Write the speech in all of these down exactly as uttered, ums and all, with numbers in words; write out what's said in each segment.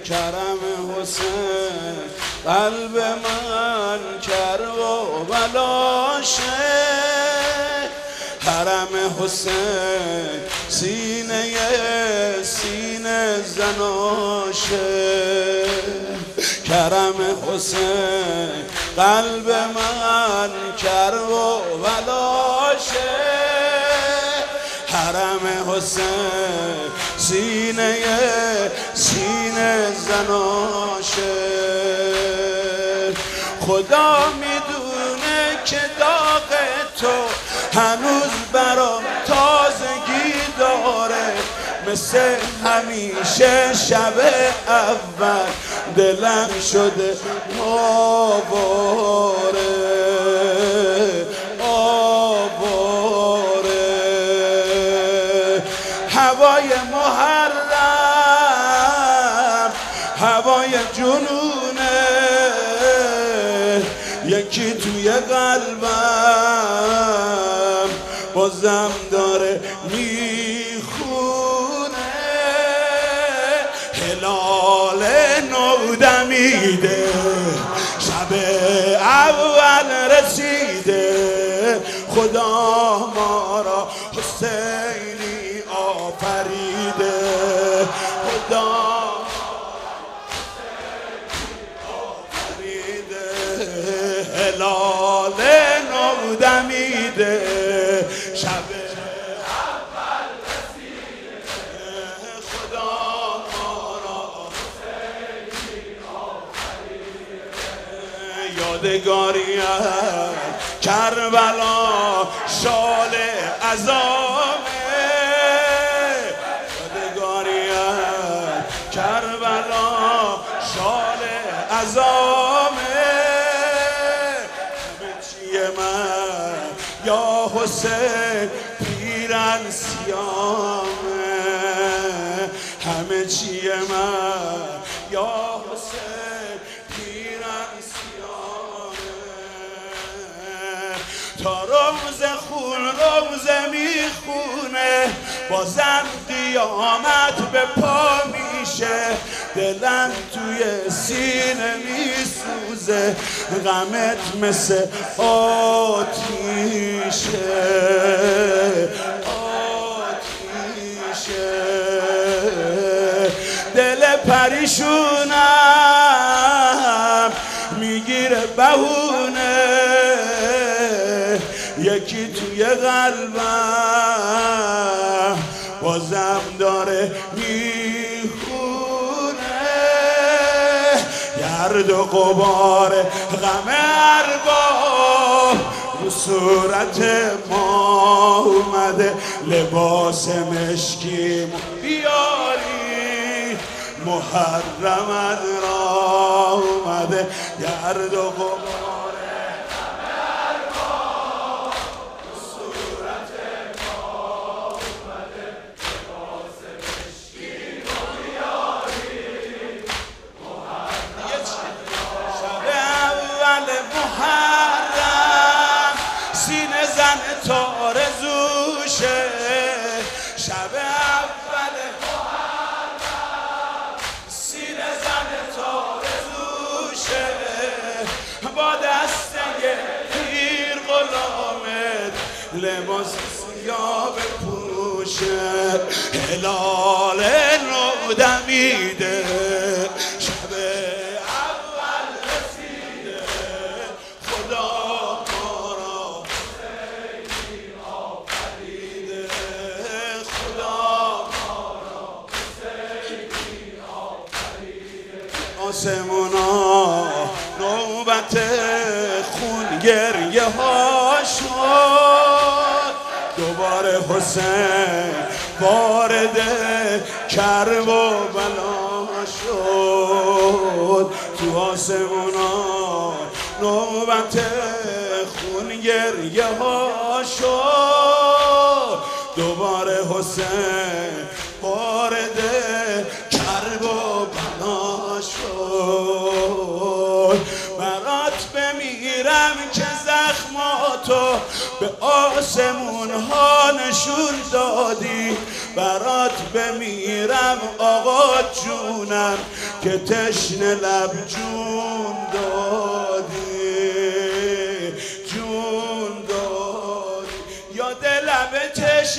کرم حسین قلب من کرب و بلاشه، حرم حسین سینه سینه زناشه، کرم حسین قلب من کرب و بلاشه، حرم حسین سینه سینه زناشه. خدا میدونه که داغ تو هنوز برام تازگی داره، مثل همیشه شب اول دلم شده آواره آواره. هوای محرم هوای جنونه، یکی توی قلبم بازم داره میخونه، هلال نودمیده شب اول رسیده، خدا ما را حسینی آفریده، خدا هلال نودمیده شب اول رسیده، خدا ما را حسینی آفریده. یادگاری از کربلا شال عذابه، یادگاری از کربلا شال عذابه، من یا حسین پیرن سیامه، همه چیه من یا حسین پیرن سیامه. تا روز خون روز میخونه، بازم قیامت به پا میشه، دلم توی سینه میسوزه، غمت مثل آتیشه آتیشه. دل پریشونم میگیره بهونه، یکی توی قلبم بازم داره میخونه، گرد و غبار غم ارباب رو صورت ما اومده، لباس مشکی بیاری محرم را اومده، گرد و غبار غم ارباب رو صورت ما اومده، لباس مشکی بیاری محرم. شب اول محرم سینه زن تارزوشه، شب اول محرم سینه زن تارزوشه، با دسته پیر غلامت لباس سیاه بپوشه، هلال نودمیده شب اول رسیده، خدا ما را حسینی آفریده، خدا ما را حسینی آفریده. آسمونا نوبت خون گریه ها شد، دوباره حسین وارد کرب و بلا شد، تو آسمونا نوبت خون گریه ها شد، دوباره حسین وارد کرب و بلا شد. برات بمیرم که زخماتو به آسمون ها نشون دادی، برات بمیرم آقا جونم که تشنه لب جون دادی جون دادی. یاد لب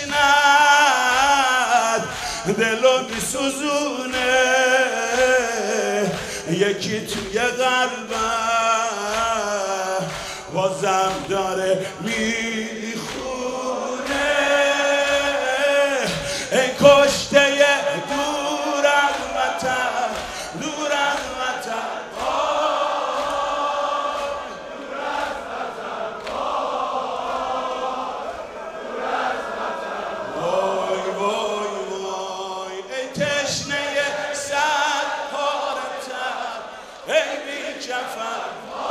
تشنت دلو میسوزونه، یکی توی قلبم بازم داره میخونه. ای کشته دور از وطن، دور از وطن، دور از وطن، دور از وطن. وای وای وای ای تشنه صد پاره تر، ای بی کفن،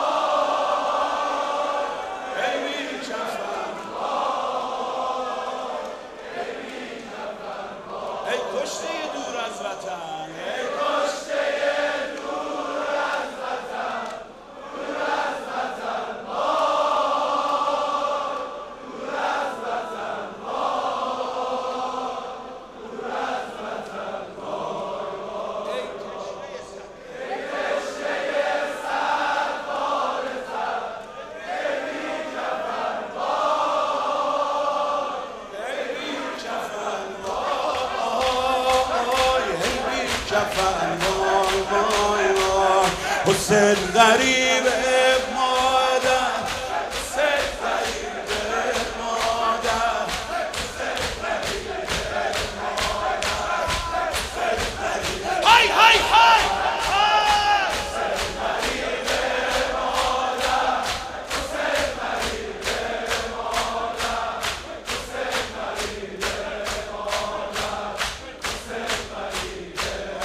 حسین غریب مادر، حسین غریب مادر، حسین غریب مادر، های های های حسین غریب مادر، حسین غریب مادر، حسین غریب مادر، حسین غریب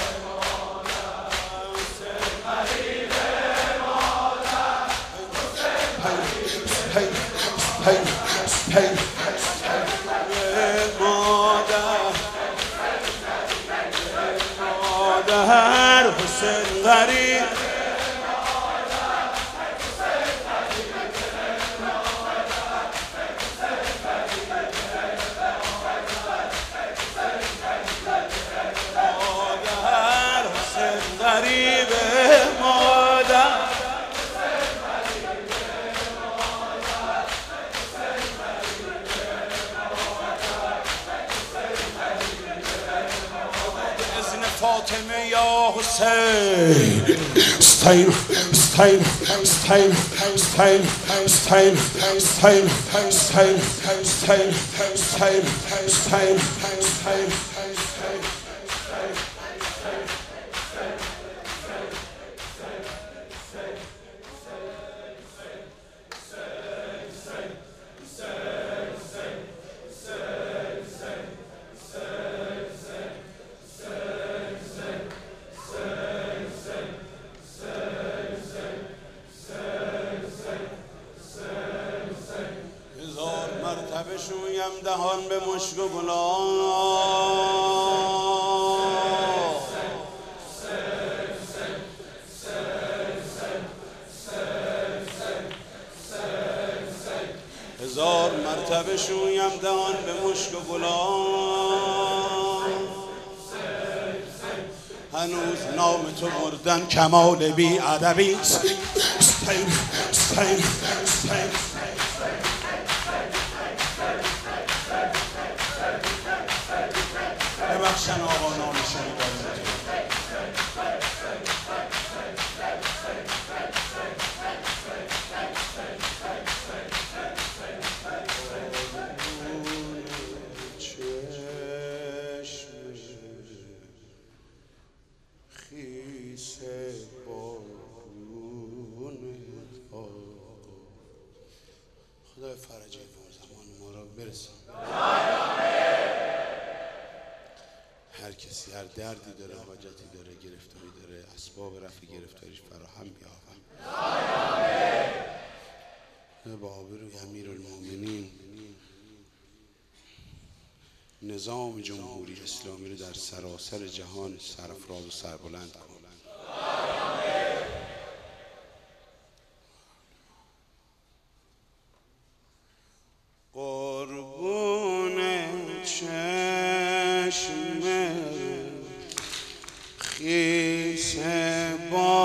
Hey, hey, مادر مادر حسین غریب مادر حسین غریب مادر. فاطمه یا حسین استین استین استین استین استین استین استین استین استین استین استین. مرتبه شویم دهان به مشک و گلاب، هزار مرتبه شویم دهان به مشک و گلاب. هنوز نام تو مردن کمال بی ادبی است. استین استین استین ببخشن آقا نامشون داریم. خدای فرجه اون زمان ما را برسان. هر کسی هر دردی داره، حاجتی داره، گرفتاری داره، اسباب رفع گرفتاریش فراهم بیاورد. با آبروی امیرالمومنین نظام جمهوری اسلامی رو در سراسر جهان سرافراز و سربلند کن. قربون چشم خیس با